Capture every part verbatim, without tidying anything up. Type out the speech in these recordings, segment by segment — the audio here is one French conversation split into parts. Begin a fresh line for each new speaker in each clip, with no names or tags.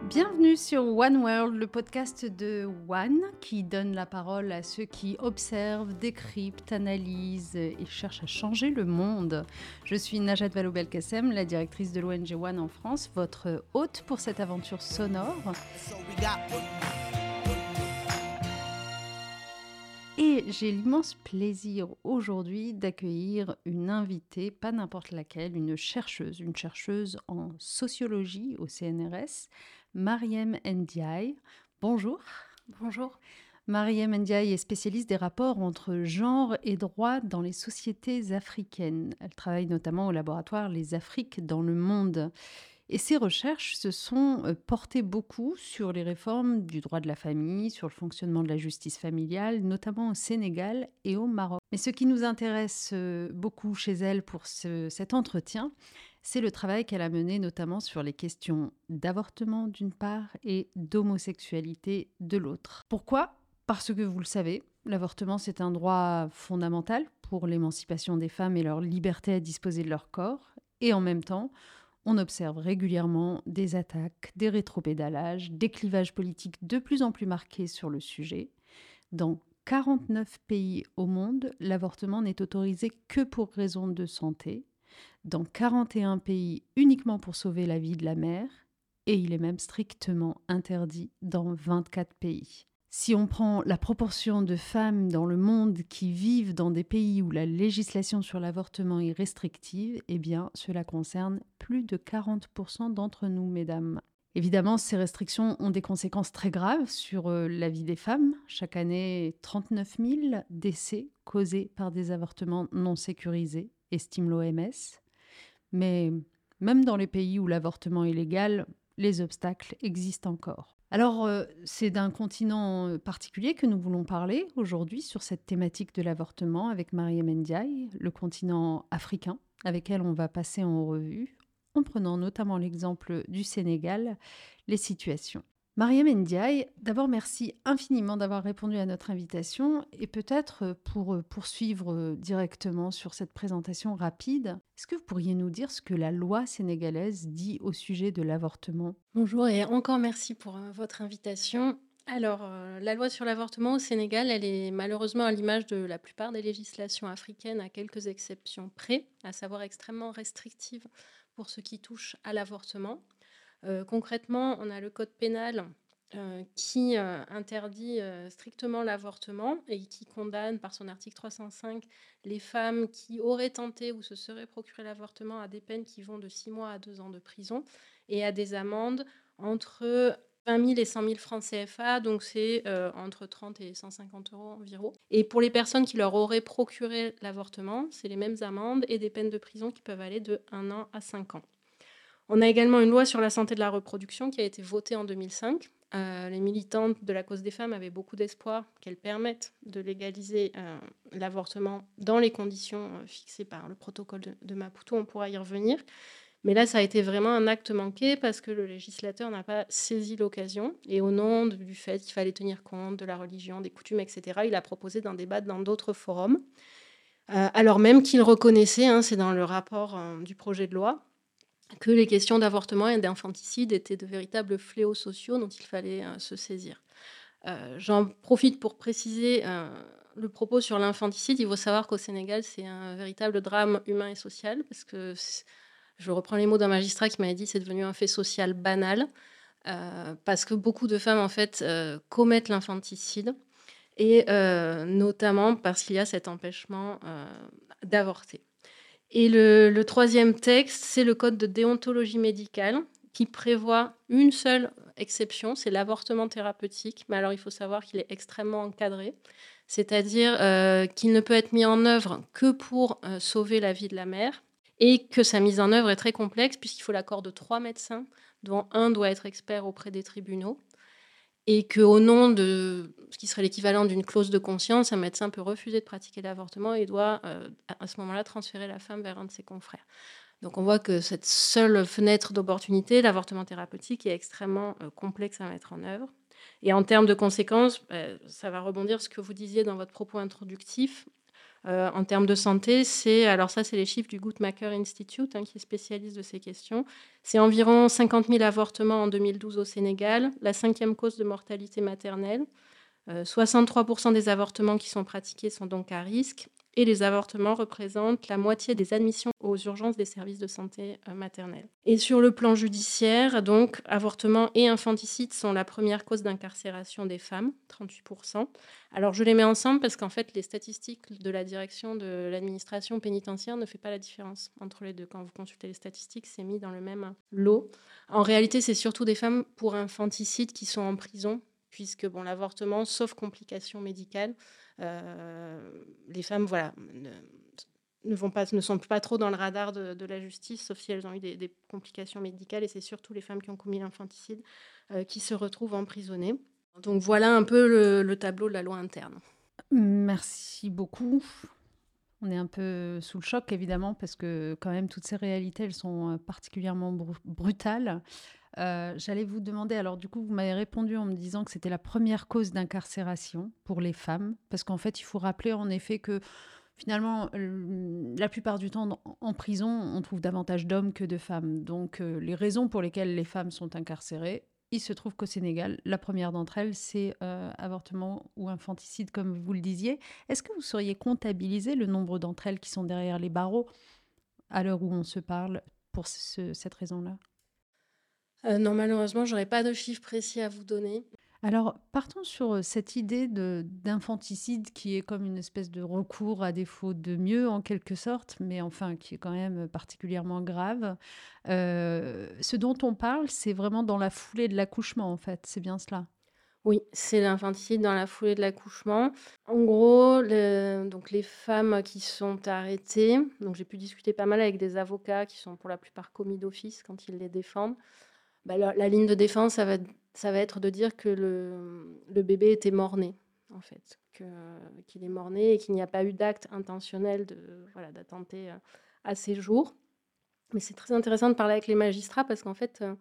Bienvenue sur One World, le podcast de One qui donne la parole à ceux qui observent, décryptent, analysent et cherchent à changer le monde. Je suis Najat Vallaud-Belkacem, la directrice de l'O N G One en France, votre hôte pour cette aventure sonore. Et j'ai l'immense plaisir aujourd'hui d'accueillir une invitée, pas n'importe laquelle, une chercheuse, une chercheuse en sociologie au C N R S, Marième Ndiaye. Bonjour.
Bonjour.
Marième Ndiaye est spécialiste des rapports entre genre et droit dans les sociétés africaines. Elle travaille notamment au laboratoire Les Afriques dans le monde. Et ses recherches se sont portées beaucoup sur les réformes du droit de la famille, sur le fonctionnement de la justice familiale, notamment au Sénégal et au Maroc. Mais ce qui nous intéresse beaucoup chez elle pour ce, cet entretien, c'est le travail qu'elle a mené notamment sur les questions d'avortement d'une part et d'homosexualité de l'autre. Pourquoi ? Parce que vous le savez, l'avortement c'est un droit fondamental pour l'émancipation des femmes et leur liberté à disposer de leur corps. Et en même temps, on observe régulièrement des attaques, des rétropédalages, des clivages politiques de plus en plus marqués sur le sujet. Dans quarante-neuf pays au monde, l'avortement n'est autorisé que pour raison de santé. Dans quarante et un pays, uniquement pour sauver la vie de la mère. Et il est même strictement interdit dans vingt-quatre pays. Si on prend la proportion de femmes dans le monde qui vivent dans des pays où la législation sur l'avortement est restrictive, eh bien, cela concerne plus de quarante pour cent d'entre nous, mesdames. Évidemment, ces restrictions ont des conséquences très graves sur la vie des femmes. Chaque année, trente-neuf mille décès causés par des avortements non sécurisés, estime l'O M S. Mais même dans les pays où l'avortement est légal, les obstacles existent encore. Alors, euh, c'est d'un continent particulier que nous voulons parler aujourd'hui sur cette thématique de l'avortement avec Marième Ndiaye, le continent africain, avec elle on va passer en revue, en prenant notamment l'exemple du Sénégal, les situations. Marième Ndiaye, d'abord merci infiniment d'avoir répondu à notre invitation et peut-être pour poursuivre directement sur cette présentation rapide, est-ce que vous pourriez nous dire ce que la loi sénégalaise dit au sujet de l'avortement ?
Bonjour et encore merci pour euh, votre invitation. Alors, euh, la loi sur l'avortement au Sénégal, elle est malheureusement à l'image de la plupart des législations africaines, à quelques exceptions près, à savoir extrêmement restrictive pour ce qui touche à l'avortement. Euh, concrètement, on a le code pénal euh, qui euh, interdit euh, strictement l'avortement et qui condamne par son article trois cent cinq les femmes qui auraient tenté ou se seraient procuré l'avortement à des peines qui vont de six mois à deux ans de prison et à des amendes entre vingt mille et cent mille francs C F A, donc c'est euh, entre trente et cent cinquante euros environ. Et pour les personnes qui leur auraient procuré l'avortement, c'est les mêmes amendes et des peines de prison qui peuvent aller de un an à cinq ans. On a également une loi sur la santé de la reproduction qui a été votée en deux mille cinq. Euh, les militantes de la cause des femmes avaient beaucoup d'espoir qu'elle permette de légaliser euh, l'avortement dans les conditions euh, fixées par le protocole de, de Maputo. On pourra y revenir. Mais là, ça a été vraiment un acte manqué parce que le législateur n'a pas saisi l'occasion. Et au nom du fait qu'il fallait tenir compte de la religion, des coutumes, et cetera, il a proposé d'en débattre dans d'autres forums. Euh, alors même qu'il reconnaissait, hein, c'est dans le rapport euh, du projet de loi, que les questions d'avortement et d'infanticide étaient de véritables fléaux sociaux dont il fallait euh, se saisir. Euh, j'en profite pour préciser euh, le propos sur l'infanticide. Il faut savoir qu'au Sénégal, c'est un véritable drame humain et social, parce que, je reprends les mots d'un magistrat qui m'avait dit, c'est devenu un fait social banal, euh, parce que beaucoup de femmes, en fait, euh, commettent l'infanticide, et euh, notamment parce qu'il y a cet empêchement euh, d'avorter. Et le, le troisième texte, c'est le code de déontologie médicale qui prévoit une seule exception, c'est l'avortement thérapeutique. Mais alors, il faut savoir qu'il est extrêmement encadré, c'est-à-dire euh, qu'il ne peut être mis en œuvre que pour euh, sauver la vie de la mère et que sa mise en œuvre est très complexe puisqu'il faut l'accord de trois médecins, dont un doit être expert auprès des tribunaux. Et qu'au nom de ce qui serait l'équivalent d'une clause de conscience, un médecin peut refuser de pratiquer l'avortement et doit euh, à ce moment-là transférer la femme vers un de ses confrères. Donc on voit que cette seule fenêtre d'opportunité, l'avortement thérapeutique, est extrêmement euh, complexe à mettre en œuvre. Et en termes de conséquences, euh, ça va rebondir sur ce que vous disiez dans votre propos introductif. Heu, en termes de santé, c'est alors ça, c'est les chiffres du Guttmacher Institute, hein, qui est spécialiste de ces questions. C'est environ cinquante mille avortements en deux mille douze au Sénégal, la cinquième cause de mortalité maternelle. Heu, soixante-trois pour cent des avortements qui sont pratiqués sont donc à risque et les avortements représentent la moitié des admissions aux urgences des services de santé, heu, maternelle. Et sur le plan judiciaire, donc avortement et infanticide sont la première cause d'incarcération des femmes, trente-huit pour cent. Alors je les mets ensemble parce qu'en fait, les statistiques de la direction de l'administration pénitentiaire ne fait pas la différence entre les deux. Quand vous consultez les statistiques, c'est mis dans le même lot. En réalité, c'est surtout des femmes pour infanticide qui sont en prison puisque bon, l'avortement, sauf complications médicales, euh, les femmes voilà, ne, ne, vont pas, ne sont pas trop dans le radar de, de la justice, sauf si elles ont eu des, des complications médicales. Et c'est surtout les femmes qui ont commis l'infanticide euh, qui se retrouvent emprisonnées. Donc voilà un peu le, le tableau de la loi interne.
Merci beaucoup. On est un peu sous le choc, évidemment, parce que quand même, toutes ces réalités, elles sont particulièrement br- brutales. Euh, j'allais vous demander, alors du coup, vous m'avez répondu en me disant que c'était la première cause d'incarcération pour les femmes, parce qu'en fait, il faut rappeler en effet que finalement, euh, la plupart du temps, en prison, on trouve davantage d'hommes que de femmes. Donc, euh, les raisons pour lesquelles les femmes sont incarcérées, il se trouve qu'au Sénégal, la première d'entre elles, c'est euh, avortement ou infanticide, comme vous le disiez. Est-ce que vous sauriez comptabiliser le nombre d'entre elles qui sont derrière les barreaux à l'heure où on se parle pour ce- cette raison-là?
Euh, non, malheureusement, je n'aurais pas de chiffres précis à vous donner.
Alors, partons sur cette idée de, d'infanticide qui est comme une espèce de recours à défaut de mieux, en quelque sorte, mais enfin qui est quand même particulièrement grave. Euh, ce dont on parle, c'est vraiment dans la foulée de l'accouchement, en fait. C'est bien cela.
Oui, c'est l'infanticide dans la foulée de l'accouchement. En gros, le donc les femmes qui sont arrêtées, donc j'ai pu discuter pas mal avec des avocats qui sont pour la plupart commis d'office quand ils les défendent. Bah, la la ligne de défense, ça va ça va être de dire que le le bébé était mort-né, en fait, que qu'il est mort-né et qu'il n'y a pas eu d'acte intentionnel de voilà, d'attenter, heu, à ses jours. Mais c'est très intéressant de parler avec les magistrats parce qu'en fait, heu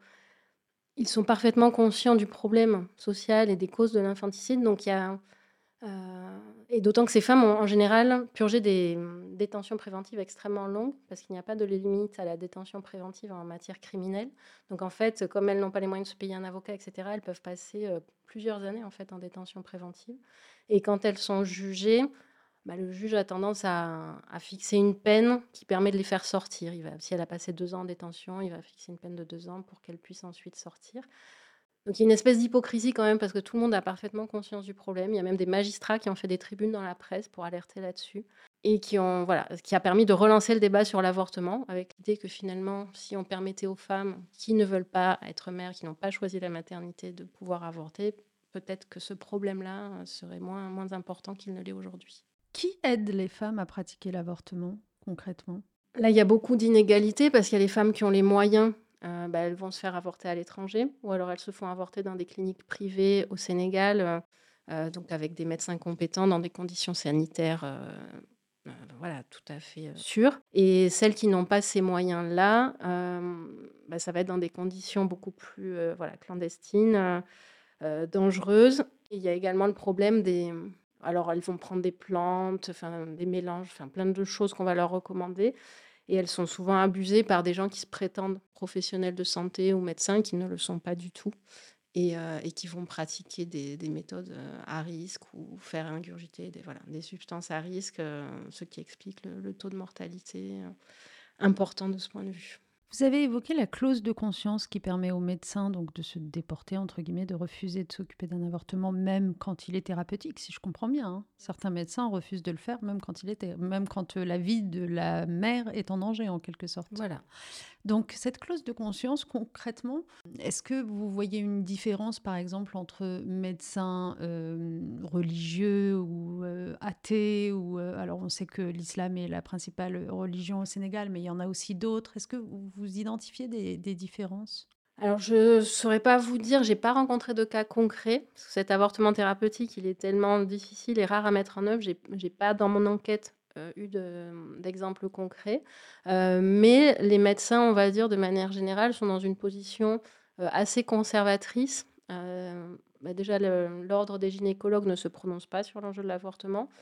ils sont parfaitement conscients du problème social et des causes de l'infanticide, donc il y a, heu et d'autant que ces femmes ont en général purgé des, mmh, détentions préventives extrêmement longues parce qu'il n'y a pas de limite à la détention préventive en matière criminelle. Donc en fait, comme elles n'ont pas les moyens de se payer un avocat et cetera, elles peuvent passer, heu, plusieurs années en fait en détention préventive et quand elles sont jugées, bah, le juge a tendance à à fixer une peine qui permet de les faire sortir. Il va si elle a passé deux ans en détention, il va fixer une peine de deux ans pour qu'elle puisse ensuite sortir. Donc il y a une espèce d'hypocrisie quand même parce que tout le monde a parfaitement conscience du problème. Il y a même des magistrats qui ont fait des tribunes dans la presse pour alerter là-dessus et qui ont voilà, ce qui a permis de relancer le débat sur l'avortement avec l'idée que finalement, si on permettait aux femmes qui ne veulent pas être mères, qui n'ont pas choisi la maternité de pouvoir avorter, peut-être que ce problème-là, heu, serait moins moins important qu'il ne l'est aujourd'hui.
Qui aide les femmes à pratiquer l'avortement, concrètement?
Là, il y a beaucoup d'inégalités parce qu'il y a les femmes qui ont les moyens, heu, bah, elles vont se faire avorter à l'étranger ou alors elles se font avorter dans des cliniques privées au Sénégal, heu heu, donc avec des médecins compétents dans des conditions sanitaires, heu heu, voilà, tout à fait, heu, sûres et celles qui n'ont pas ces moyens-là, hem, bah, ça va être dans des conditions beaucoup plus, heu, voilà, clandestines, heu heu, dangereuses et il y a également le problème des, mmh, alors elles vont prendre des plantes, enfin des mélanges, enfin plein de choses qu'on va leur recommander et elles sont souvent abusées par des gens qui se prétendent professionnels de santé ou médecins qui ne le sont pas du tout et, heu, et qui vont pratiquer des, des méthodes euh, à risque ou faire ingurgiter des, voilà, des substances à risque, euh, ce qui explique le, le taux de mortalité euh, important de ce point de vue.
Vous avez évoqué la clause de conscience qui permet aux médecins donc de se déporter, entre guillemets, de refuser de s'occuper d'un avortement, même quand il est thérapeutique, si je comprends bien, hein. Certains médecins refusent de le faire, même quand, il est, thé- même quand euh, la vie de la mère est en danger, en quelque sorte.
Voilà.
Donc, cette clause de conscience, concrètement, est-ce que vous voyez une différence, par exemple, entre médecins euh, religieux ou euh, athées ou, euh, alors, on sait que l'islam est la principale religion au Sénégal, mais il y en a aussi d'autres. Est-ce que vous, vous identifiez des, des différences?
Alors je ne saurais pas vous dire, j'ai pas rencontré de cas concrets, parce que cet avortement thérapeutique, il est tellement difficile et rare à mettre en œuvre. J'ai j'ai pas dans mon enquête, heu, eu de, mmh, d'exemples concrets. Heu, mais les médecins, on va dire de manière générale, sont dans une position, heu, assez conservatrice. Heu, bah, déjà le l'ordre des gynécologues ne se prononce pas sur l'enjeu de l'avortement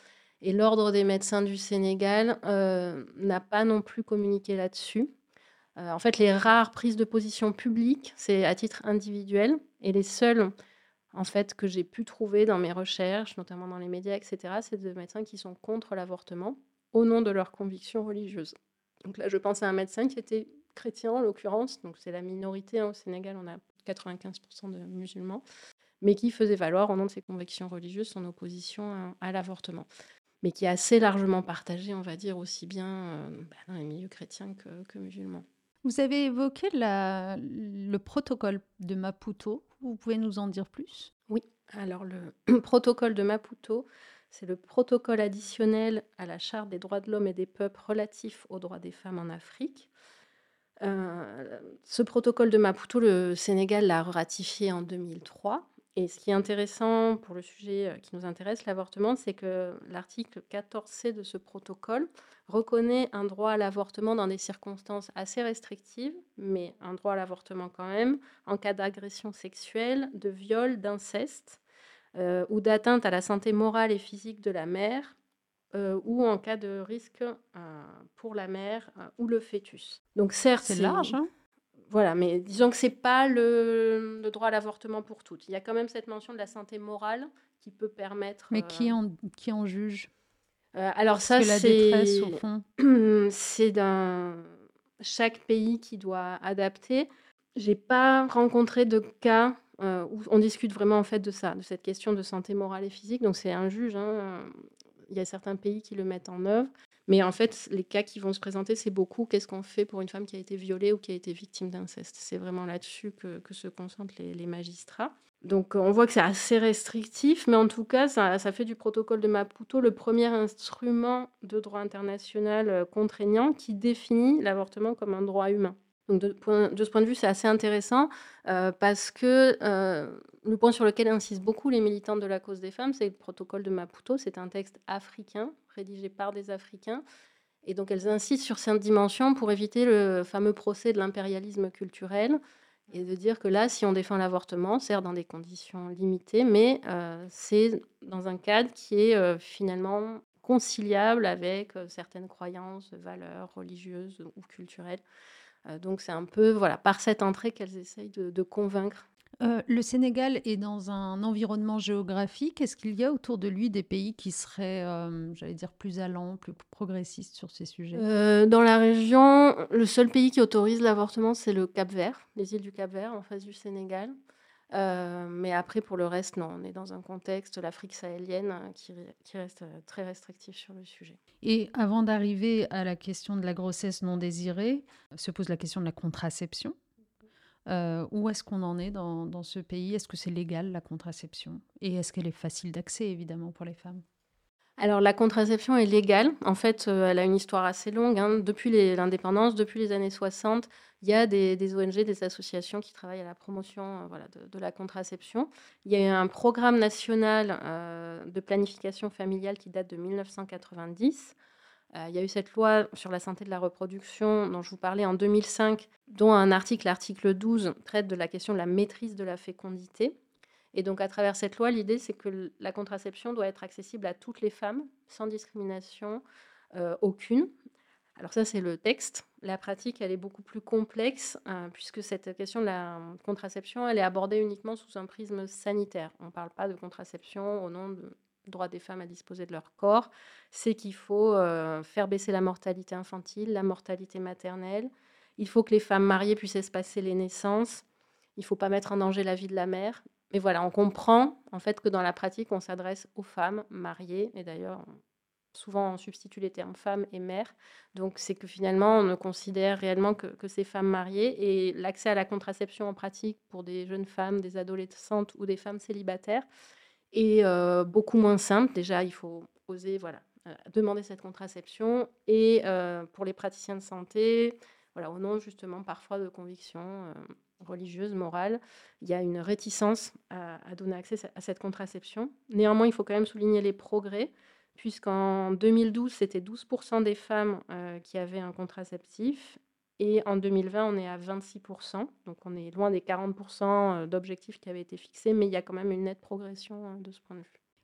Et l'Ordre des médecins du Sénégal euh, n'a pas non plus communiqué là-dessus. Euh, en fait, les rares prises de position publiques, c'est à titre individuel, et les seules en fait, que j'ai pu trouver dans mes recherches, notamment dans les médias, et cetera, c'est de médecins qui sont contre l'avortement au nom de leurs convictions religieuses. Donc là, je pense à un médecin qui était chrétien, en l'occurrence, donc c'est la minorité, hein, au Sénégal, on a quatre-vingt-quinze pour cent de musulmans, mais qui faisait valoir, au nom de ses convictions religieuses, son opposition à, à l'avortement, mais qui est assez largement partagée, on va dire, aussi bien euh, bah, dans les milieux chrétiens que, que musulmans.
Vous avez évoqué la- le protocole de Maputo. Vous pouvez nous en dire plus?
Oui, alors le protocole de Maputo, c'est le protocole additionnel à la Charte des droits de l'homme et des peuples relatif aux droits des femmes en Afrique. Euh, ce protocole de Maputo, le Sénégal l'a ratifié en deux mille trois. Et ce qui est intéressant pour le sujet euh, qui nous intéresse, l'avortement, c'est que l'article quatorze C de ce protocole reconnaît un droit à l'avortement dans des circonstances assez restrictives, mais un droit à l'avortement quand même, en cas d'agression sexuelle, de viol, d'inceste, euh, ou d'atteinte à la santé morale et physique de la mère, euh, ou en cas de risque euh, pour la mère euh, ou le fœtus. Donc certes,
C'est
c'est...
large, hein?
Voilà, mais disons que ce n'est pas le, le droit à l'avortement pour toutes. Il y a quand même cette mention de la santé morale qui peut permettre...
Mais
euh,
qui en, qui en juge?
euh, alors
Qu'est-ce
ça,
que la détresse, au
c'est
fond?
c'est dans chaque pays qui doit adapter. J'ai pas rencontré de cas euh, où on discute vraiment en fait de ça, de cette question de santé morale et physique. Donc c'est un juge, hein. Il y a certains pays qui le mettent en œuvre. Mais en fait, les cas qui vont se présenter, c'est beaucoup qu'est-ce qu'on fait pour une femme qui a été violée ou qui a été victime d'inceste. C'est vraiment là-dessus que, que se concentrent les, les magistrats. Donc on voit que c'est assez restrictif, mais en tout cas, ça, ça fait du protocole de Maputo le premier instrument de droit international euh, contraignant qui définit l'avortement comme un droit humain. Donc de, point, de ce point de vue, c'est assez intéressant euh, parce que euh, le point sur lequel insistent beaucoup les militantes de la cause des femmes, c'est que le protocole de Maputo, c'est un texte africain, rédigé par des Africains. Et donc elles insistent sur cette dimension pour éviter le fameux procès de l'impérialisme culturel et de dire que là, si on défend l'avortement, certes dans des conditions limitées, mais euh, c'est dans un cadre qui est euh, finalement conciliable avec euh, certaines croyances, valeurs religieuses ou culturelles. Euh, donc c'est un peu voilà, par cette entrée qu'elles essayent de, de convaincre.
Euh, le Sénégal est dans un environnement géographique. Est-ce qu'il y a autour de lui des pays qui seraient, euh, j'allais dire, plus allants, plus progressistes sur ces sujets?
Euh, dans la région, le seul pays qui autorise l'avortement, c'est le Cap-Vert, les îles du Cap-Vert, en face du Sénégal. Euh, mais après, pour le reste, non, on est dans un contexte, l'Afrique sahélienne, euh, qui, qui reste euh, très restrictif sur le sujet.
Et avant d'arriver à la question de la grossesse non désirée, se pose la question de la contraception. Euh, où est-ce qu'on en est dans, dans ce pays? Est-ce que c'est légal, la contraception? Et est-ce qu'elle est facile d'accès, évidemment, pour les femmes?
Alors, la contraception est légale. En fait, euh, elle a une histoire assez longue, hein. Depuis les- l'indépendance, depuis les années soixante, il y a des, des O N G, des associations qui travaillent à la promotion euh, voilà, de, de la contraception. Il y a eu un programme national euh, de planification familiale qui date de mille neuf cent quatre-vingt-dix. Euh, il y a eu cette loi sur la santé de la reproduction dont je vous parlais en deux mille cinq, dont un article, l'article douze, traite de la question de la maîtrise de la fécondité. Et donc, à travers cette loi, l'idée, c'est que la contraception doit être accessible à toutes les femmes, sans discrimination euh, aucune. Alors ça, c'est le texte. La pratique, elle est beaucoup plus complexe, euh, puisque cette question de la contraception, elle est abordée uniquement sous un prisme sanitaire. On ne parle pas de contraception au nom du droit des femmes à disposer de leur corps. C'est qu'il faut euh, faire baisser la mortalité infantile, la mortalité maternelle. Il faut que les femmes mariées puissent espacer les naissances. Il ne faut pas mettre en danger la vie de la mère. Mais voilà, on comprend en fait que dans la pratique, on s'adresse aux femmes mariées. Et d'ailleurs, souvent on substitue les termes femme et mère. Donc c'est que finalement, on ne considère réellement que, que ces femmes mariées. Et l'accès à la contraception en pratique pour des jeunes femmes, des adolescentes ou des femmes célibataires est euh, beaucoup moins simple. Déjà, il faut oser voilà, euh, demander cette contraception. Et euh, pour les praticiens de santé, voilà, au nom justement parfois de convictions euh, religieuses, morales, il y a une réticence à, à donner accès à cette contraception. Néanmoins, il faut quand même souligner les progrès, puisqu'en deux mille douze, c'était douze pour cent des femmes euh, qui avaient un contraceptif. Et en deux mille vingt, on est à vingt-six pour cent. Donc on est loin des quarante pour cent d'objectifs qui avaient été fixés, mais il y a quand même une nette progression euh, de ce point de vue.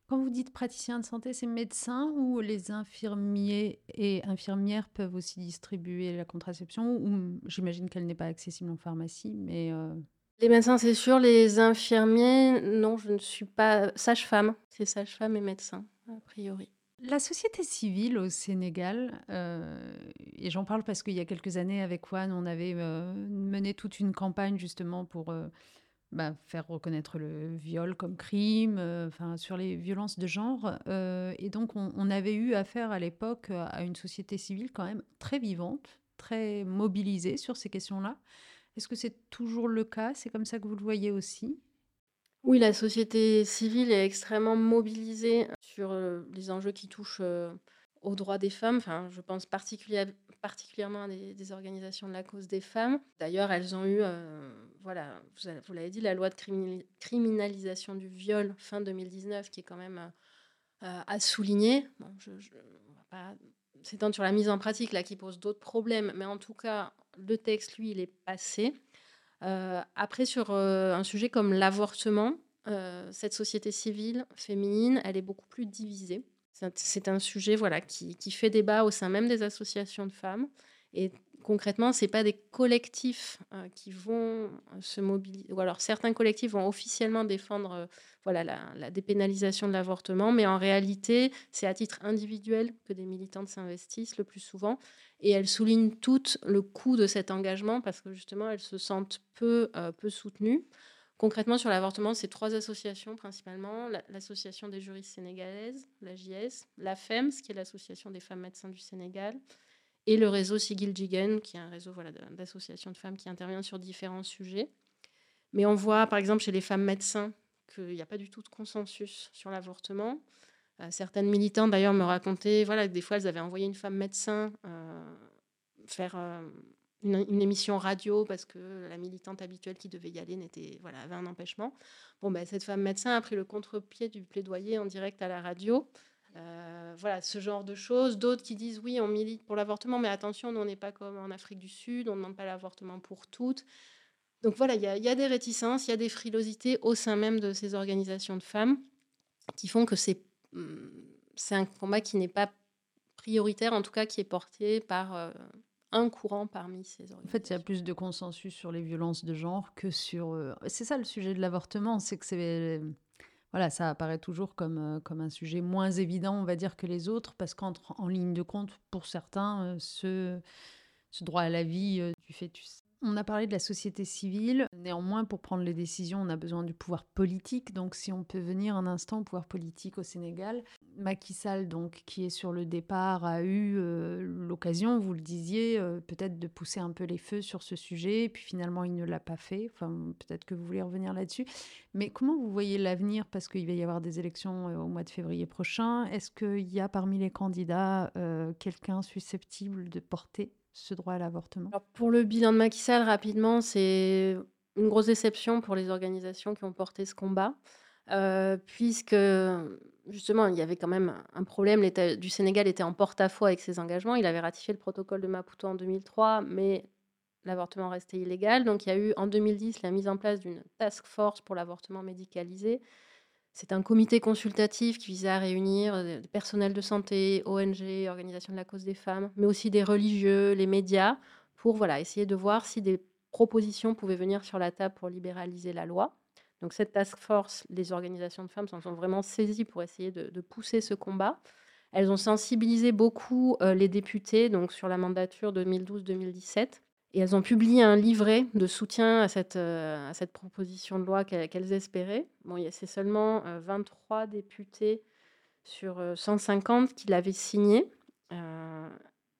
Quand vous dites praticiens de santé, c'est médecins ou les infirmiers et infirmières peuvent aussi distribuer la contraception? Ou mmh, j'imagine qu'elle n'est pas accessible en pharmacie, mais heu,
Les médecins, c'est sûr, les infirmiers, non, je ne suis pas sage-femme, c'est sage-femme et médecin, a priori.
la société civile au Sénégal, heu et j'en parle parce qu'il y a quelques années avec One, on avait, heu, mené toute une campagne justement pour, heu, bah, faire reconnaître le viol comme crime, heu, enfin sur les violences de genre, heu et donc on on avait eu affaire à l'époque, heu, à une société civile quand même très vivante, très mobilisée sur ces questions-là. Est-ce que c'est toujours le cas? C'est comme ça que vous le voyez aussi?
Oui, la société civile est extrêmement mobilisée sur, heu, les enjeux qui touchent, heu, aux droits des femmes. Enfin, je pense particulière particulièrement à des des organisations de la cause des femmes. D'ailleurs, elles ont eu, heu, voilà, vous a vous l'avez dit, la loi de criminali criminalisation du viol fin deux mille dix-neuf qui est quand même, heu heu, à souligner. Bon, je je on va pas s'étendre sur la mise en pratique là qui pose d'autres problèmes, mais en tout cas, le texte, lui, il est passé. Heu, après sur, heu, un sujet comme l'avortement, heu, cette société civile féminine, elle est beaucoup plus divisée. C'est un c'est un sujet, voilà, qui qui fait débat au sein même des associations de femmes et concrètement, c'est pas des collectifs, heu, qui vont, heu, se mobiliser. Ou alors certains collectifs vont officiellement défendre, heu, voilà, la la dépénalisation de l'avortement, mais en réalité, c'est à titre individuel que des militantes s'investissent le plus souvent et elles soulignent toutes le coût de cet engagement parce que justement, elles se sentent peu, heu, peu soutenues. Concrètement, sur l'avortement, c'est trois associations principalement: l'a l'association des juristes sénégalaises, l'A J S, l'A F E M S, qui est l'association des femmes médecins du Sénégal, et le réseau Siggil Jigéen, qui est un réseau, voilà, de d'associations de femmes qui interviennent sur différents sujets. Mais on voit, par exemple, chez les femmes médecins, qu'il y a pas du tout de consensus sur l'avortement. Heu, certaines militantes d'ailleurs me racontaient, voilà, que des fois elles avaient envoyé une femme médecin, heu, faire, hem, une une émission radio parce que la militante habituelle qui devait y aller n'était voilà, avait un empêchement. Bon, bah, cette femme médecin a pris le contre-pied du plaidoyer en direct à la radio. Heu, voilà, ce genre de choses. D'autres qui disent: «Oui, on milite pour l'avortement, mais attention, nous on n'est pas comme en Afrique du Sud, on ne demande pas l'avortement pour toutes». Donc voilà, il y a il y a des réticences, il y a des frilosités au sein même de ces organisations de femmes qui font que c'est, mmh, c'est un combat qui n'est pas prioritaire, en tout cas qui est porté par, heu, un courant parmi ces
En fait, il y a
organisations.
plus de consensus sur les violences de genre que sur, heu c'est ça le sujet de l'avortement, c'est que c'est voilà, ça apparaît toujours comme, heu, comme un sujet moins évident, on va dire, que les autres parce qu'entre en ligne de compte, pour certains, heu, ce ce droit à la vie, heu, du fœtus. On a parlé de la société civile. Néanmoins, pour prendre les décisions, on a besoin du pouvoir politique. Donc, si on peut venir un instant au pouvoir politique au Sénégal. Macky Sall, donc, qui est sur le départ, a eu euh, l'occasion, vous le disiez, euh, peut-être de pousser un peu les feux sur ce sujet. Et puis finalement, il ne l'a pas fait. Enfin, peut-être que vous voulez revenir là-dessus. Mais comment vous voyez l'avenir? Parce qu'il va y avoir des élections euh, au mois de février prochain. Est-ce qu'il y a parmi les candidats euh, quelqu'un susceptible de porter ce droit à l'avortement?
Alors pour le bilan de Macky Sall, rapidement, c'est une grosse déception pour les organisations qui ont porté ce combat, heu, puisque, justement, il y avait quand même un problème. L'État du Sénégal était en porte-à-faux avec ses engagements. Il avait ratifié le protocole de Maputo en deux mille trois, mais l'avortement restait illégal. Donc il y a eu en deux mille dix la mise en place d'une task force pour l'avortement médicalisé. C'est un comité consultatif qui visait à réunir, heu, des personnels de santé, O N G, organisations de la cause des femmes, mais aussi des religieux, les médias, pour voilà, essayer de voir si des propositions pouvaient venir sur la table pour libéraliser la loi. Donc cette task force, les organisations de femmes s'en sont vraiment saisies pour essayer de de pousser ce combat. Elles ont sensibilisé beaucoup, heu, les députés, donc sur la mandature deux mille douze-deux mille dix-sept, et elles ont publié un livret de soutien à cette, heu, à cette proposition de loi qu'elles qu'elles espéraient. Bon, il y a c'est seulement, heu, vingt-trois députés sur, heu, cent cinquante qui l'avaient signé, heu,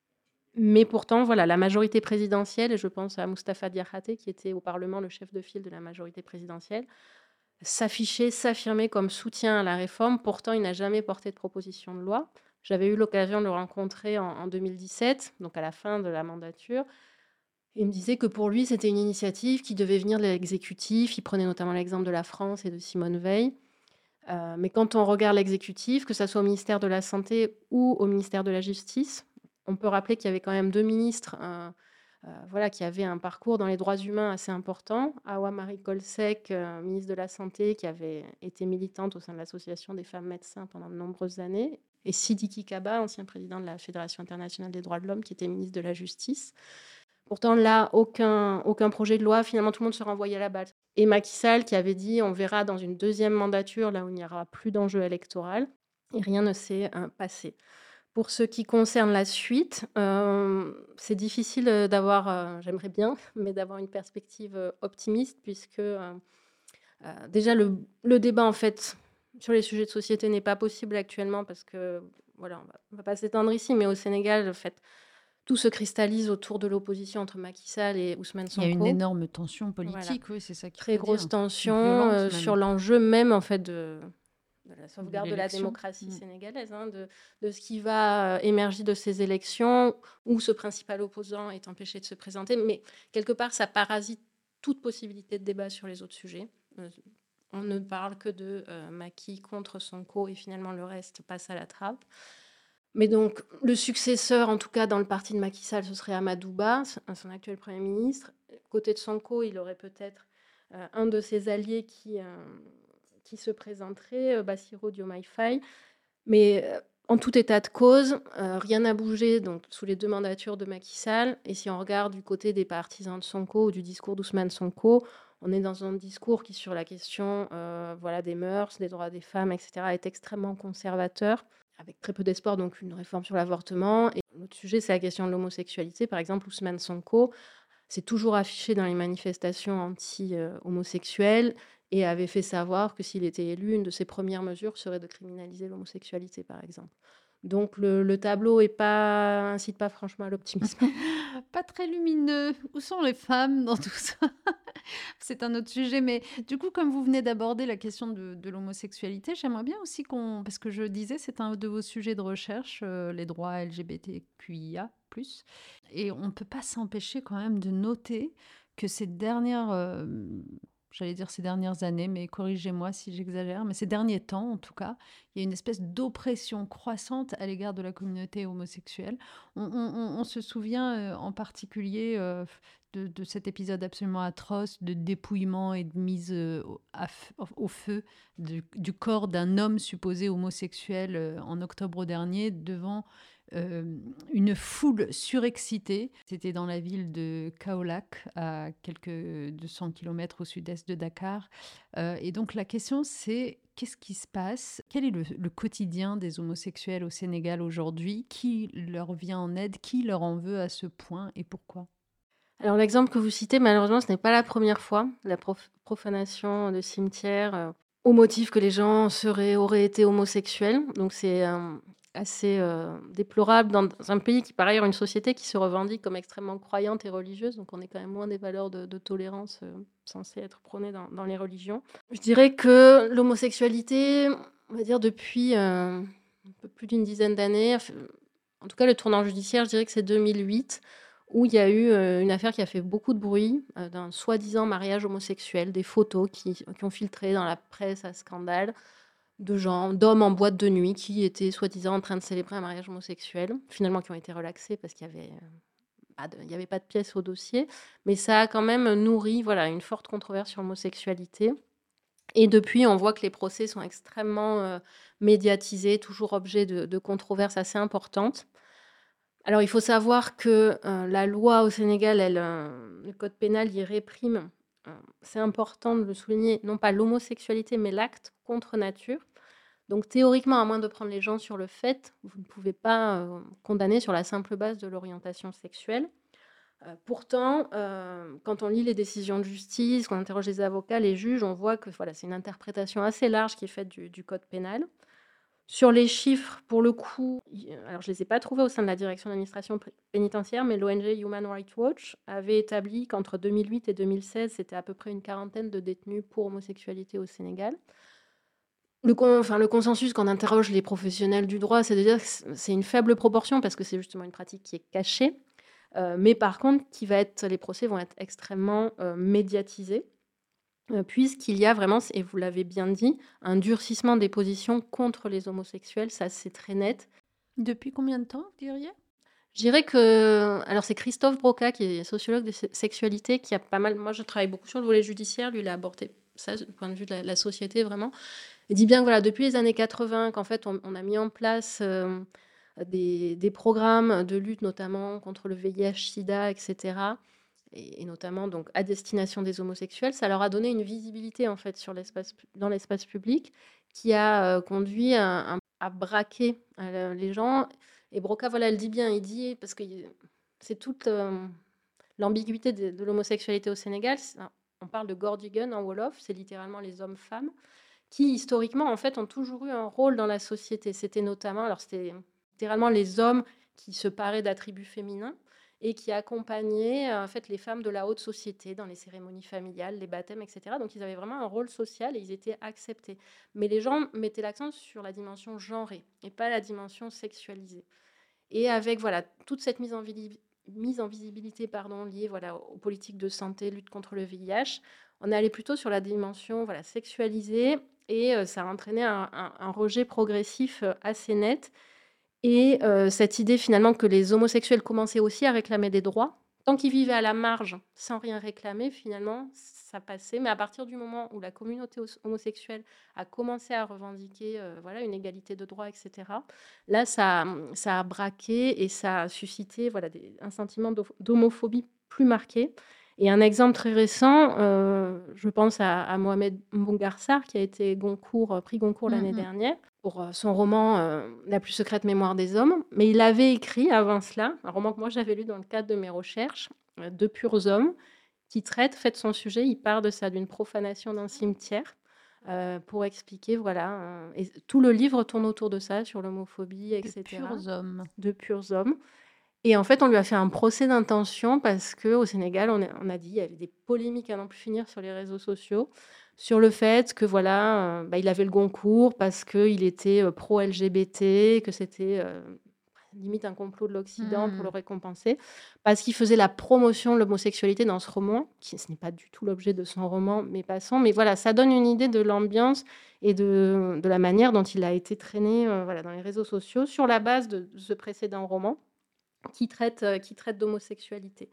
mais pourtant, voilà, la majorité présidentielle, et je pense à Moustapha Diakhaté qui était au parlement le chef de file de la majorité présidentielle, s'affichait, s'affirmait comme soutien à la réforme. Pourtant, il n'a jamais porté de proposition de loi. J'avais eu l'occasion de le rencontrer en en deux mille dix-sept, donc à la fin de la mandature. Il me disait que pour lui, c'était une initiative qui devait venir de l'exécutif. Il prenait notamment l'exemple de la France et de Simone Veil. Heu, mais quand on regarde l'exécutif, que ça soit au ministère de la Santé ou au ministère de la Justice, on peut rappeler qu'il y avait quand même deux ministres, heu heu, voilà, qui avait un parcours dans les droits humains assez important. Awa Marie Golsec, heu, ministre de la Santé, qui avait été militante au sein de l'Association des femmes médecins pendant de nombreuses années, et Sidiki Kaba, ancien président de la Fédération internationale des droits de l'homme, qui était ministre de la Justice. Pourtant, là, aucun, aucun projet de loi, finalement, tout le monde se renvoyait à la balle. Et Macky Sall qui avait dit on verra dans une deuxième mandature, là où il n'y aura plus d'enjeu électoral, et rien ne s'est euh, passé. Pour ce qui concerne la suite, euh, c'est difficile euh, d'avoir, euh, j'aimerais bien, mais d'avoir une perspective euh, optimiste, puisque euh, euh, déjà le, le débat, en fait, sur les sujets de société n'est pas possible actuellement, parce que, voilà, on ne va pas s'étendre ici, mais au Sénégal, en fait, tout se cristallise autour de l'opposition entre Macky Sall et Ousmane
Il y a une
Sonko.
énorme tension
Voilà,
politique, oui, c'est ça qu'il
très
faut dire.
grosse tension
Violente
euh, sur
même,
l'enjeu même en fait de, de la
de
sauvegarde de la
l'élection.
démocratie
Mm.
sénégalaise, hein, de, de ce qui va euh, émerger de ces élections, où ce principal opposant est empêché de se présenter. Mais quelque part, ça parasite toute possibilité de débat sur les autres sujets. Euh, on ne parle que de euh, Macky contre Sonko et finalement le reste passe à la trappe. Mais donc, le successeur, en tout cas dans le parti de Macky Sall, ce serait Amadou Ba, son actuel Premier ministre. Côté de Sonko, il aurait peut-être euh, un de ses alliés qui, euh, qui se présenterait, euh, Bassirou Diomaye Faye. Mais euh, en tout état de cause, euh, rien n'a bougé donc, sous les deux mandatures de Macky Sall. Et si on regarde du côté des partisans de Sonko ou du discours d'Ousmane Sonko, on est dans un discours qui, sur la question euh, voilà, des mœurs, des droits des femmes, et cetera, est extrêmement conservateur, avec très peu d'espoir, donc une réforme sur l'avortement. Et l'autre sujet, c'est la question de l'homosexualité. Par exemple, Ousmane Sonko s'est toujours affiché dans les manifestations anti-homosexuelles et avait fait savoir que s'il était élu, une de ses premières mesures serait de criminaliser l'homosexualité, par exemple. Donc le, le tableau est pas, incite pas franchement à l'optimisme.
Pas très lumineux. Où sont les femmes dans tout ça? C'est un autre sujet, mais du coup, comme vous venez d'aborder la question de, de l'homosexualité, j'aimerais bien aussi qu'on... Parce que je disais, c'est un de vos sujets de recherche, euh, les droits L G B T Q I A plus. Et on ne peut pas s'empêcher quand même de noter que ces dernières... euh, j'allais dire ces dernières années, mais corrigez-moi si j'exagère, mais ces derniers temps en tout cas, il y a une espèce d'oppression croissante à l'égard de la communauté homosexuelle. On, on- on se souvient euh, en particulier euh, de, de cet épisode absolument atroce de dépouillement et de mise euh, au, à f- au feu du, du corps d'un homme supposé homosexuel euh, en octobre dernier devant euh, une foule surexcitée. C'était dans la ville de Kaolack, à quelques deux cents kilomètres au sud-est de Dakar. Euh, et donc la question c'est qu'est-ce qui se passe? Quel est le, le quotidien des homosexuels au Sénégal aujourd'hui? Qui leur vient en aide? Qui leur en veut à ce point et pourquoi?
Alors l'exemple que vous citez, malheureusement, ce n'est pas la première fois, la prof- profanation de cimetières euh, au motif que les gens seraient, auraient été homosexuels. Donc c'est euh, assez euh, déplorable dans un pays qui, par ailleurs, une société qui se revendique comme extrêmement croyante et religieuse. Donc on est quand même loin des valeurs de, de tolérance euh, censées être prônées dans, dans les religions. Je dirais que l'homosexualité, on va dire depuis euh, un peu plus d'une dizaine d'années, en tout cas le tournant judiciaire, je dirais que c'est deux mille huit, où il y a eu euh, une affaire qui a fait beaucoup de bruit, euh, d'un soi-disant mariage homosexuel, des photos qui, qui ont filtré dans la presse à scandale, de gens, d'hommes en boîte de nuit qui étaient soi-disant en train de célébrer un mariage homosexuel, finalement qui ont été relaxés parce qu'il y avait, euh, pas de- il y avait pas de pièces au dossier, mais ça a quand même nourri voilà, une forte controverse sur l'homosexualité. Et depuis, on voit que les procès sont extrêmement euh, médiatisés, toujours objet de, de controverses assez importantes. Alors, il faut savoir que euh, la loi au Sénégal, elle, euh, le code pénal y réprime, euh, c'est important de le souligner, non pas l'homosexualité, mais l'acte contre nature. Donc, théoriquement, à moins de prendre les gens sur le fait, vous ne pouvez pas euh, condamner sur la simple base de l'orientation sexuelle. Euh, pourtant, euh, quand on lit les décisions de justice, qu'on interroge les avocats, les juges, on voit que voilà, c'est une interprétation assez large qui est faite du, du code pénal. Sur les chiffres, pour le coup, y- alors je ne les ai pas trouvés au sein de la direction d'administration pr- pénitentiaire, mais l'O N G Human Rights Watch avait établi qu'entre deux mille huit et deux mille seize, c'était à peu près une quarantaine de détenus pour homosexualité au Sénégal. Le, con- enfin, le consensus, quand on interroge les professionnels du droit, c'est de dire que c- c'est une faible proportion parce que c'est justement une pratique qui est cachée. Euh, mais par contre, qui va être, les procès vont être extrêmement euh, médiatisés, euh, puisqu'il y a vraiment, et vous l'avez bien dit, un durcissement des positions contre les homosexuels, ça c'est très net.
Depuis combien de temps, vous diriez?
Je dirais que alors c'est Christophe Broca qui est sociologue de se sexualité qui a pas mal moi je travaille beaucoup sur le volet judiciaire, lui il a abordé ça du point de vue de la la société vraiment. Il dit bien que voilà, depuis les années quatre-vingts qu'en fait on on a mis en place, hem, des des programmes de lutte notamment contre le V I H, SIDA et cetera et et notamment donc à destination des homosexuels. Ça leur a donné une visibilité en fait sur l'espace pu dans l'espace public qui a, heu, conduit à un à braquer, heu, les gens et Broca voilà, elle dit bien, il dit parce que y c'est toute, hem, l'ambiguïté de de l'homosexualité au Sénégal, c'est un on parle de góor jigéen en wolof, c'est littéralement les hommes-femmes qui historiquement en fait ont toujours eu un rôle dans la société. C'était notamment alors c'était littéralement les hommes qui se paraient d'attributs féminins et qui accompagnaient, heu, en fait les femmes de la haute société dans les cérémonies familiales, les baptêmes et cetera. Donc ils avaient vraiment un rôle social et ils étaient acceptés. Mais les gens mettaient l'accent sur la dimension genrée et pas la dimension sexualisée. Et avec voilà, toute cette mise en vili mise en visibilité pardon, liée voilà, aux politiques de santé, lutte contre le V I H, on est allé plutôt sur la dimension voilà, sexualisée et heu, ça a entraîné un un un rejet progressif, heu, assez net et heu, cette idée finalement que les homosexuels commençaient aussi à réclamer des droits. Tant qu'ils vivaient à la marge, sans rien réclamer, finalement, ça passait. Mais à partir du moment où la communauté hos homosexuelle a commencé à revendiquer, heu, voilà, une égalité de droits et cetera, là, ça, mmh, ça a braqué et ça a suscité, voilà, des un sentiment d'oph d'homophobie plus marqué. Et un exemple très récent, heu, je pense à à Mohamed Mbougar Sarr qui a été Goncourt, heu, prix Goncourt
Mmh
l'année
mh.
dernière pour, heu, son roman, heu, La plus secrète mémoire des hommes. Mais il avait écrit avant cela, un roman que moi j'avais lu dans le cadre de mes recherches, heu, Deux purs hommes, qui traite, en fait, son sujet, il part de ça, d'une profanation d'un cimetière, heu, pour expliquer voilà, heu et tout le livre tourne autour de ça, sur l'homophobie et
De
cetera.
purs hommes.
Deux purs hommes et en fait, on lui a fait un procès d'intention parce qu'au Sénégal, on a on a dit il y avait des polémiques à n'en plus finir sur les réseaux sociaux, sur le fait que voilà, heu, bah, il avait le Goncourt parce qu'il était, heu, pro L G B T, que c'était, heu, limite un complot de l'Occident pour le
Mmh.
récompenser, parce qu'il faisait la promotion de l'homosexualité dans ce roman, qui ce n'est pas du tout l'objet de son roman, mais passons. Mais voilà, ça donne une idée de l'ambiance et de de la manière dont il a été traîné, heu, voilà, dans les réseaux sociaux sur la base de ce précédent roman qui traite, heu, qui traite d'homosexualité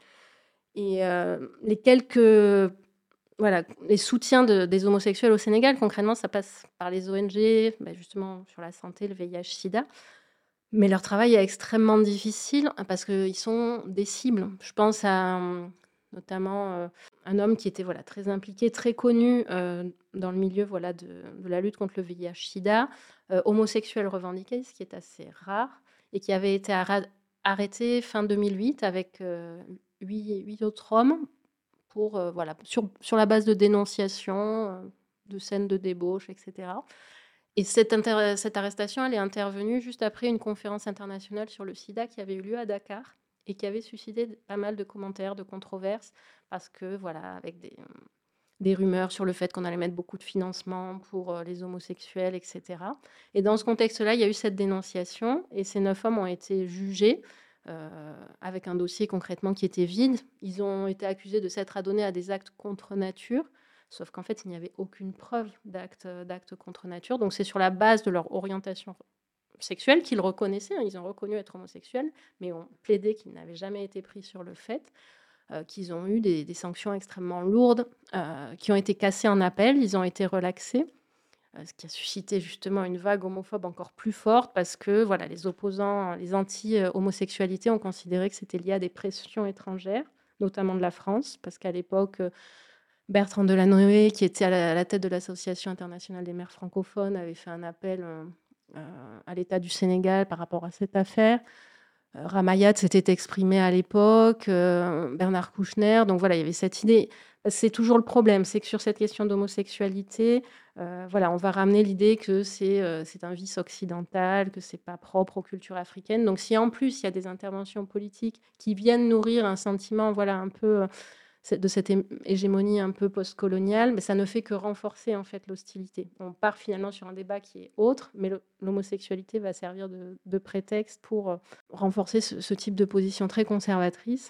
et heu, les quelques voilà, les soutiens de des homosexuels au Sénégal, concrètement, ça passe par les O N G, bah, justement sur la santé, le V I H, SIDA. Mais leur travail est extrêmement difficile parce qu'ils sont des cibles. Je pense à, mmh, notamment, heu, un homme qui était, voilà, très impliqué, très connu, heu, dans le milieu, voilà, de de la lutte contre le V I H, SIDA, heu, homosexuel revendiqué, ce qui est assez rare et qui avait été ara arrêté fin deux mille huit avec, heu, huit huit autres hommes pour, heu, voilà, sur sur la base de dénonciations, heu, de scènes de débauche et cetera. Et cette inter cette arrestation, elle est intervenue juste après une conférence internationale sur le sida qui avait eu lieu à Dakar et qui avait suscité d pas mal de commentaires, de controverses parce que voilà, avec des, mmh, des rumeurs sur le fait qu'on allait mettre beaucoup de financement pour, heu, les homosexuels et cetera. Et dans ce contexte-là, il y a eu cette dénonciation et ces neuf hommes ont été jugés, heu, avec un dossier concrètement qui était vide. Ils ont été accusés de s'être adonnés à des actes contre nature, sauf qu'en fait, il n'y avait aucune preuve d'actes, heu, d'actes contre nature. Donc c'est sur la base de leur orientation sexuelle qu'ils reconnaissaient, hein, ils ont reconnu être homosexuels, mais ont plaidé qu'ils n'avaient jamais été pris sur le fait, heu, qu'ils ont eu des des sanctions extrêmement lourdes, heu, qui ont été cassées en appel. Ils ont été relaxés, heu, ce qui a suscité justement une vague homophobe encore plus forte parce que voilà, les opposants, les anti, heu, homosexualité ont considéré que c'était lié à des pressions étrangères, notamment de la France, parce qu'à l'époque, heu, Bertrand Delanoë, qui était à la à la tête de l'Association internationale des maires francophones, avait fait un appel, heu heu, à l'État du Sénégal par rapport à cette affaire. Heu, Ramayad s'était exprimé à l'époque, heu, Bernard Kouchner, donc voilà, il y avait cette idée. C'est toujours le problème, c'est que sur cette question d'homosexualité, heu, voilà, on va ramener l'idée que c'est, heu, c'est un vice occidental, que c'est pas propre aux cultures africaines. Donc si en plus il y a des interventions politiques qui viennent nourrir un sentiment, voilà, un peu, heu, c'est de cette hém hégémonie un peu postcoloniale, mais ça ne fait que renforcer, en fait, l'hostilité. On part finalement sur un débat qui est autre, mais le l'homosexualité va servir de de prétexte pour, heu, renforcer ce ce type de position très conservatrice.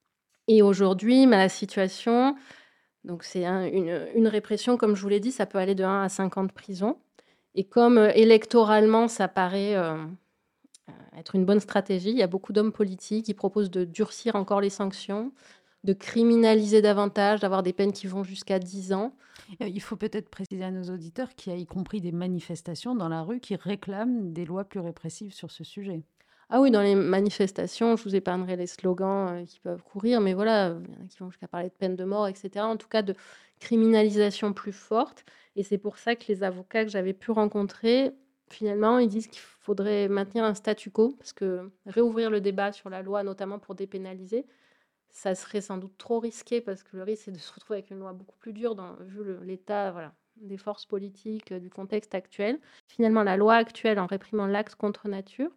Et aujourd'hui, bah, la situation, donc c'est un une, une répression, comme je vous l'ai dit, ça peut aller de un à cinq ans de prison. Et comme, heu, électoralement, ça paraît, hem, être une bonne stratégie. Il y a beaucoup d'hommes politiques qui proposent de durcir encore les sanctions, de criminaliser davantage, d'avoir des peines qui vont jusqu'à dix ans.
Euh, Il faut peut-être préciser à nos auditeurs qu'il y a y compris des manifestations dans la rue qui réclament des lois plus répressives sur ce sujet.
Ah oui, dans les manifestations, je vous épargnerai les slogans euh, qui peuvent courir, mais voilà, il y en a qui vont jusqu'à parler de peine de mort, et cetera. En tout cas, de criminalisation plus forte. Et c'est pour ça que les avocats que j'avais pu rencontrer, finalement, ils disent qu'il faudrait maintenir un statu quo, parce que réouvrir le débat sur la loi, notamment pour dépénaliser, ça serait sans doute trop risqué, parce que le risque, c'est de se retrouver avec une loi beaucoup plus dure, dans, vu le- l'état voilà, des forces politiques, euh, du contexte actuel. Finalement, la loi actuelle, en réprimant l'acte contre nature,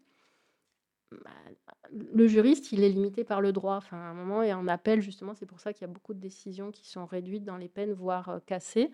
bah, le juriste, il est limité par le droit. Enfin, à un moment, et en appel, justement, c'est pour ça qu'il y a beaucoup de décisions qui sont réduites dans les peines, voire euh, cassées.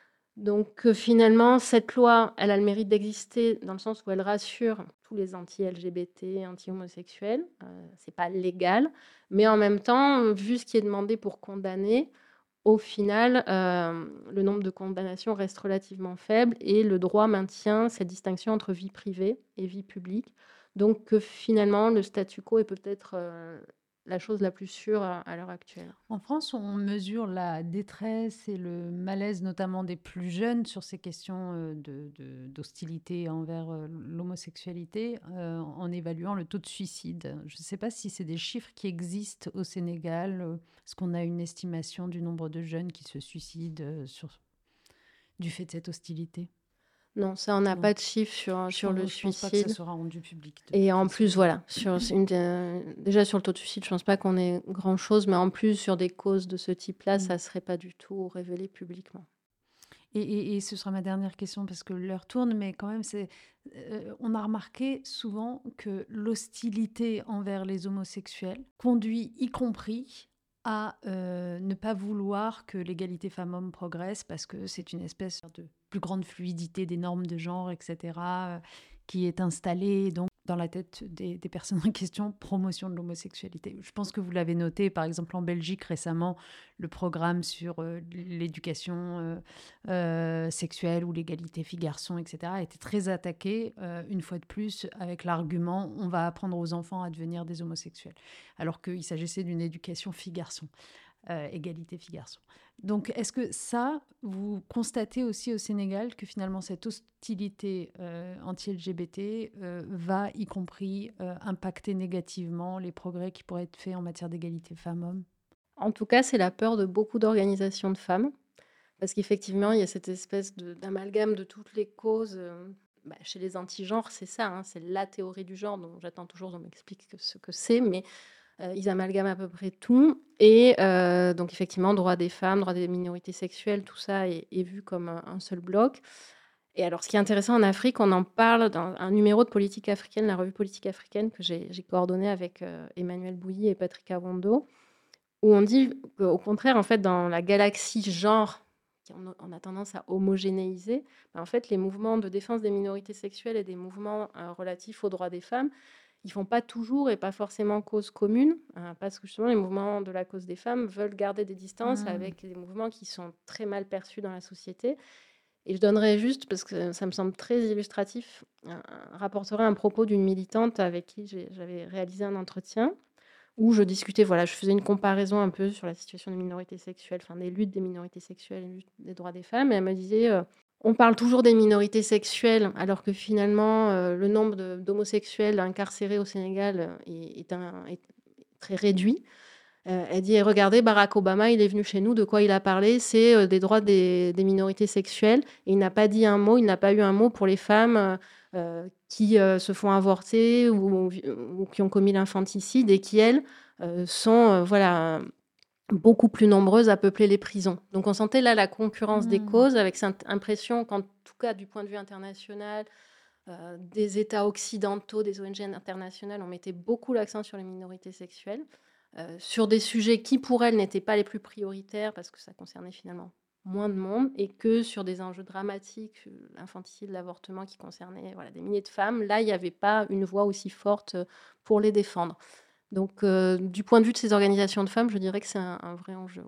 Donc, euh, finalement, cette loi, elle a le mérite d'exister dans le sens où elle rassure tous les anti-L G B T, anti-homosexuels. Euh, c'est pas légal, mais en même temps, euh, vu ce qui est demandé pour condamner, au final, euh, le nombre de condamnations reste relativement faible et le droit maintient cette distinction entre vie privée et vie publique. Donc, que finalement, le statu quo est peut-être euh, la chose la plus sûre à, à l'heure actuelle.
En France, on mesure la détresse et le malaise, notamment des plus jeunes, sur ces questions euh, de- de- d'hostilité envers euh, l'homosexualité, euh, en évaluant le taux de suicide. Je ne sais pas si c'est des chiffres qui existent au Sénégal. euh, Est-ce qu'on a une estimation du nombre de jeunes qui se suicident euh, sur, du fait de cette hostilité?
Non, ça, on n'a
Non.
pas de chiffres sur,
Je
sur le
pense, je pense pas que ça
suicide.
sera rendu public de
Et
toute
en
façon.
plus, voilà, sur une, euh, déjà sur le taux de suicide, je pense pas qu'on ait grand-chose, mais en plus, sur des causes de ce type-là,
Mm.
ça serait pas du tout révélé publiquement.
Et, et- et ce sera ma dernière question parce que l'heure tourne, mais quand même, c'est, euh, on a remarqué souvent que l'hostilité envers les homosexuels conduit, y compris, à euh, ne pas vouloir que l'égalité femmes-hommes progresse parce que c'est une espèce de plus grande fluidité des normes de genre, et cetera, euh, qui est installée donc dans la tête des, des personnes en question, promotion de l'homosexualité. Je pense que vous l'avez noté, par exemple en Belgique récemment, le programme sur euh, l'éducation euh, euh, sexuelle ou l'égalité filles-garçons, et cetera, a été très attaqué, euh, une fois de plus, avec l'argument on va apprendre aux enfants à devenir des homosexuels, alors qu'il s'agissait d'une éducation filles-garçons, euh, égalité filles-garçons. Donc, est-ce que ça, vous constatez aussi au Sénégal que finalement cette hostilité euh, anti-L G B T euh, va, y compris, euh, impacter négativement les progrès qui pourraient être faits en matière d'égalité femmes-hommes?
En tout cas, c'est la peur de beaucoup d'organisations de femmes. Parce qu'effectivement, il y a cette espèce de d'amalgame de toutes les causes, heu, bah, chez les anti-genres, c'est ça, hein, c'est la théorie du genre dont j'attends toujours qu'on m'explique que ce que c'est, mais heu, ils amalgament à peu près tout et heu, donc effectivement, droits des femmes, droits des minorités sexuelles, tout ça est est vu comme un un seul bloc et alors ce qui est intéressant en Afrique, on en parle dans un numéro de Politique africaine, la revue Politique africaine que j'ai j'ai coordonné avec, heu, Emmanuel Bouilly et Patrick Awondo, où on dit qu'au contraire, en fait, dans la galaxie genre, qu'on a on a tendance à homogénéiser, bah, en fait, les mouvements de défense des minorités sexuelles et des mouvements, heu, relatifs aux droits des femmes, ils font pas toujours et pas forcément cause commune, heu, parce que justement les mouvements de la cause des femmes veulent garder des distances
Hmm.
avec des mouvements qui sont très mal perçus dans la société et je donnerais juste, parce que ça me semble très illustratif, un un rapporterai un propos d'une militante avec qui j'ai j'avais réalisé un entretien où je discutais, voilà, je faisais une comparaison un peu sur la situation des minorités sexuelles, enfin des luttes des minorités sexuelles et luttes des droits des femmes. Et elle me disait, euh, on parle toujours des minorités sexuelles, alors que finalement, euh, le nombre de- d'homosexuels incarcérés au Sénégal euh, est, est un- est très réduit. Euh, elle dit, regardez, Barack Obama, il est venu chez nous, de quoi il a parlé? C'est euh, des droits des, des minorités sexuelles. Et il n'a pas dit un mot, il n'a pas eu un mot pour les femmes euh, euh, qui euh, se font avorter ou, ou qui ont commis l'infanticide et qui, elles, euh, sont euh, voilà, beaucoup plus nombreuses à peupler les prisons. Donc on sentait là la concurrence des
Hmm.
causes, avec cette impression qu'en tout cas du point de vue international, euh, des États occidentaux, des O N G internationales, on mettait beaucoup l'accent sur les minorités sexuelles, euh, sur des sujets qui pour elles n'étaient pas les plus prioritaires parce que ça concernait finalement moins de monde et que sur des enjeux dramatiques, euh, l'infanticide, l'avortement qui concernait voilà, des milliers de femmes, là il n'y avait pas une voix aussi forte euh, pour les défendre. Donc euh, du point de vue de ces organisations de femmes, je dirais que c'est un, un vrai enjeu, oui.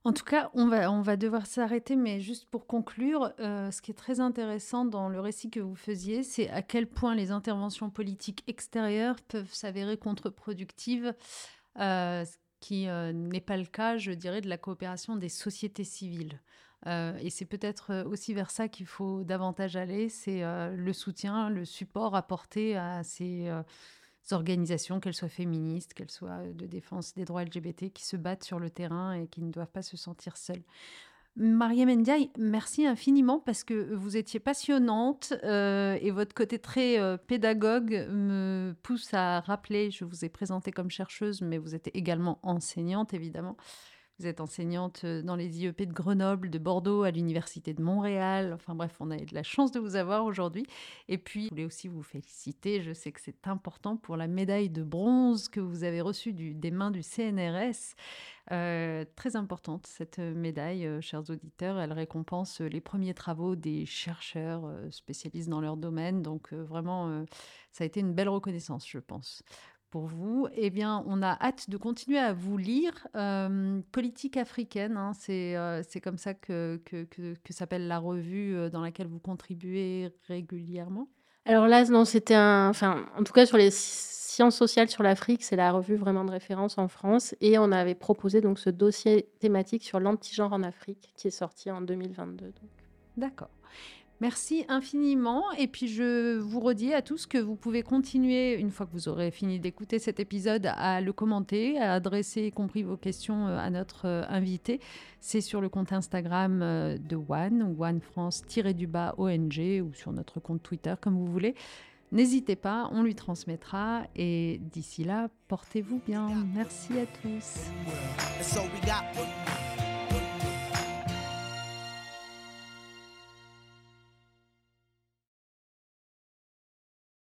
En tout cas, on va on va devoir s'arrêter, mais juste pour conclure, heu, ce qui est très intéressant dans le récit que vous faisiez, c'est à quel point les interventions politiques extérieures peuvent s'avérer contre-productives, heu, ce qui, heu, n'est pas le cas, je dirais, de la coopération des sociétés civiles. Heu et c'est peut-être, heu, aussi vers ça qu'il faut davantage aller, c'est, heu, le soutien, le support apporté à ces, heu, organisations, qu'elles soient féministes, qu'elles soient, heu, de défense des droits L G B T, qui se battent sur le terrain et qui ne doivent pas se sentir seules. Mariam Ndiaye, merci infiniment parce que vous étiez passionnante, heu et votre côté très, heu, pédagogue me pousse à rappeler, je vous ai présentée comme chercheuse, mais vous êtes également enseignante évidemment. Vous êtes enseignante, heu, dans les I E P de Grenoble, de Bordeaux, à l'université de Montréal. Enfin bref, on a eu de la chance de vous avoir aujourd'hui et puis je voulais aussi vous féliciter. Je sais que c'est important pour la médaille de bronze que vous avez reçue du des mains du C N R S. Heu, très importante cette, heu, médaille, heu, chers auditeurs. Elle récompense, heu, les premiers travaux des chercheurs, heu, spécialistes dans leur domaine. Donc, heu, vraiment, heu, ça a été une belle reconnaissance, je pense, pour vous. Eh bien, on a hâte de continuer à vous lire. Hem, Politique africaine, hein, c'est, heu, c'est comme ça que que que que s'appelle la revue, heu, dans laquelle vous contribuez régulièrement?
Alors là, non, c'était un enfin, en tout cas sur les sciences sociales sur l'Afrique, c'est la revue vraiment de référence en France et on avait proposé donc ce dossier thématique sur l'antigenre en Afrique qui est sorti en deux mille vingt-deux donc.
D'accord. Merci infiniment et puis je vous redis à tous que vous pouvez continuer, une fois que vous aurez fini d'écouter cet épisode, à le commenter, à adresser y compris vos questions, heu, à notre, heu, invité. C'est sur le compte Instagram, heu, de One, One France-du-bas O N G ou sur notre compte Twitter, comme vous voulez. N'hésitez pas, on lui transmettra et d'ici là, portez-vous bien. Merci à tous.
And so we got